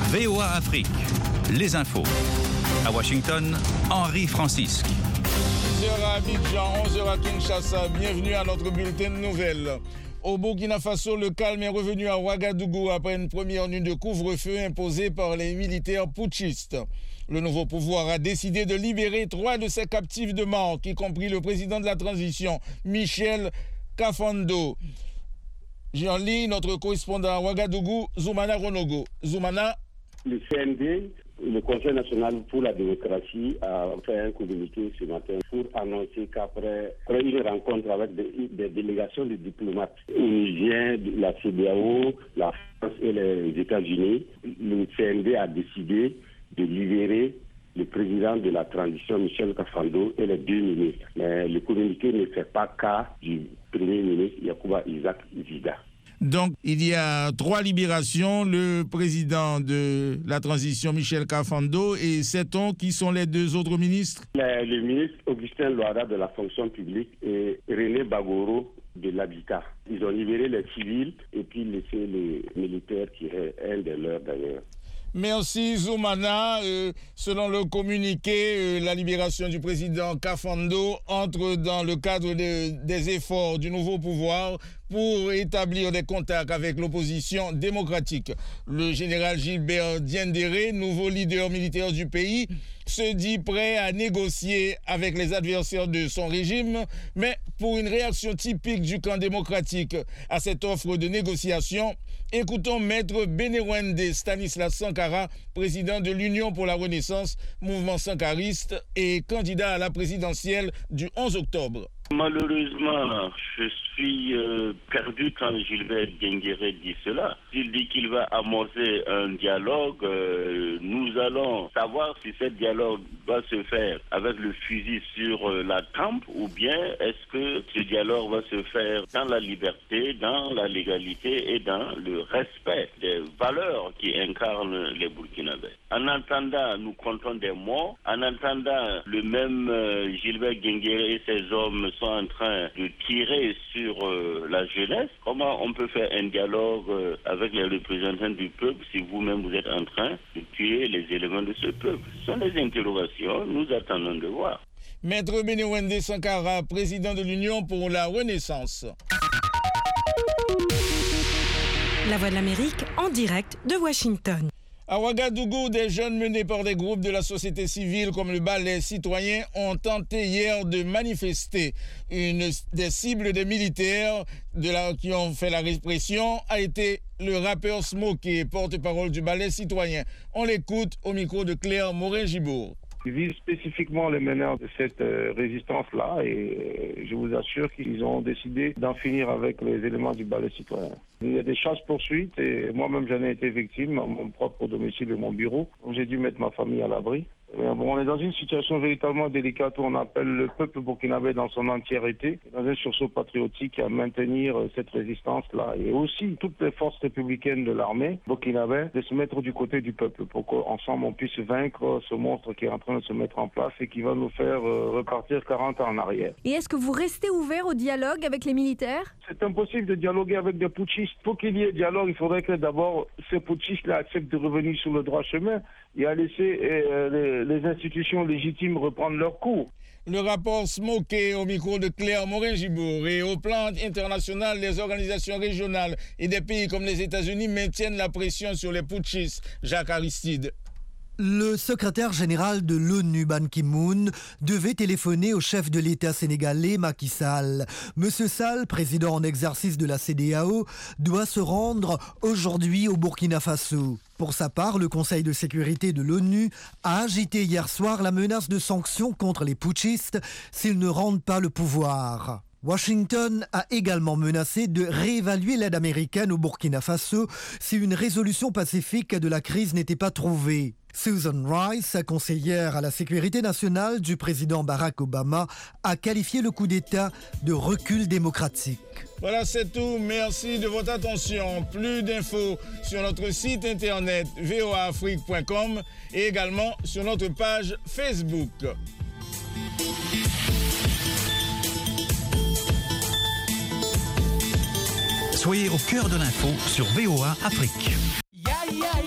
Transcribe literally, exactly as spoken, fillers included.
V O A Afrique, les infos. À Washington, Henri Francisque. dix heures à Abidjan, onze heures à Kinshasa. Bienvenue à notre bulletin de nouvelles. Au Burkina Faso, le calme est revenu à Ouagadougou après une première nuit de couvre-feu imposée par les militaires putschistes. Le nouveau pouvoir a décidé de libérer trois de ses captifs de mort, y compris le président de la transition, Michel Kafando. Jean-Ly, notre correspondant à Ouagadougou, Zoumana Ronogo. Zoumana. Le C N D, le Conseil national pour la démocratie, a fait un communiqué ce matin pour annoncer qu'après après une rencontre avec des, des délégations de diplomates onusiens, la C E D E A O, la France et les États-Unis, le C N D a décidé de libérer le président de la transition, Michel Kafando, et les deux ministres. Mais le communiqué ne fait pas cas du premier ministre, Yacouba Isaac Zida. Donc, il y a trois libérations, le président de la transition, Michel Kafando, et sait-on qui sont les deux autres ministres? Le, le ministre Augustin Loada de la fonction publique et René Bagoro de l'habitat. Ils ont libéré les civils et puis laissé les militaires qui est un des leurs d'ailleurs. Merci Zoumana. Euh, selon le communiqué, euh, la libération du président Kafando entre dans le cadre de, des efforts du nouveau pouvoir pour établir des contacts avec l'opposition démocratique. Le général Gilbert Diendéré, nouveau leader militaire du pays, se dit prêt à négocier avec les adversaires de son régime, mais pour une réaction typique du camp démocratique à cette offre de négociation, écoutons Maître Bénéwende Stanislas Sankara, président de l'Union pour la Renaissance, mouvement sankariste et candidat à la présidentielle du onze octobre. Malheureusement, je suis euh, perdu quand Gilbert Diendéré dit cela. Il dit qu'il va amorcer un dialogue. Euh, nous allons savoir si ce dialogue va se faire avec le fusil sur euh, la tempe ou bien est-ce que ce dialogue va se faire dans la liberté, dans la légalité et dans le respect des valeurs qui incarnent les Burkinabés. En attendant, nous comptons des morts. En attendant, le même euh, Gilbert Diendéré et ses hommes sont en train de tirer sur euh, la jeunesse. Comment on peut faire un dialogue euh, avec les représentants du peuple si vous-même vous êtes en train de tuer les éléments de ce peuple? Ce sont des interrogations, nous attendons de voir. Maître Bénéwende Sankara, président de l'Union pour la Renaissance. La Voix de l'Amérique en direct de Washington. À Ouagadougou, des jeunes menés par des groupes de la société civile comme le Ballet Citoyen ont tenté hier de manifester. Une des cibles des militaires de la, qui ont fait la répression a été le rappeur Smokey, porte-parole du Ballet Citoyen. On l'écoute au micro de Claire Morin-Gibourg. Ils visent spécifiquement les meneurs de cette euh, résistance-là et euh, je vous assure qu'ils ont décidé d'en finir avec les éléments du Ballet Citoyen. Il y a des chasse-poursuites et moi-même j'en ai été victime à mon propre domicile et mon bureau. J'ai dû mettre ma famille à l'abri. Mais bon, on est dans une situation véritablement délicate où on appelle le peuple burkinabé dans son entièreté, dans un sursaut patriotique à maintenir cette résistance-là. Et aussi toutes les forces républicaines de l'armée burkinabé de se mettre du côté du peuple pour qu'ensemble on puisse vaincre ce monstre qui est en train de se mettre en place et qui va nous faire repartir quarante ans en arrière. Et est-ce que vous restez ouvert au dialogue avec les militaires? C'est impossible de dialoguer avec des putschistes. Pour qu'il y ait dialogue, il faudrait que d'abord ces putschistes-là acceptent de revenir sur le droit chemin et à laisser euh, les les institutions légitimes reprendre leur cours. Le rapport Smokey au micro de Claire Morin-Gibourg. Et au plan international, les organisations régionales et des pays comme les États-Unis maintiennent la pression sur les putschistes. Jacques Aristide. Le secrétaire général de l'ONU, Ban Ki-moon, devait téléphoner au chef de l'État sénégalais, Macky Sall. Monsieur Sall, président en exercice de la C E D E A O, doit se rendre aujourd'hui au Burkina Faso. Pour sa part, le Conseil de sécurité de l'ONU a agité hier soir la menace de sanctions contre les putschistes s'ils ne rendent pas le pouvoir. Washington a également menacé de réévaluer l'aide américaine au Burkina Faso si une résolution pacifique de la crise n'était pas trouvée. Susan Rice, conseillère à la sécurité nationale du président Barack Obama, a qualifié le coup d'État de recul démocratique. Voilà, c'est tout. Merci de votre attention. Plus d'infos sur notre site internet v o a afrique point com et également sur notre page Facebook. Soyez au cœur de l'info sur V O A Afrique.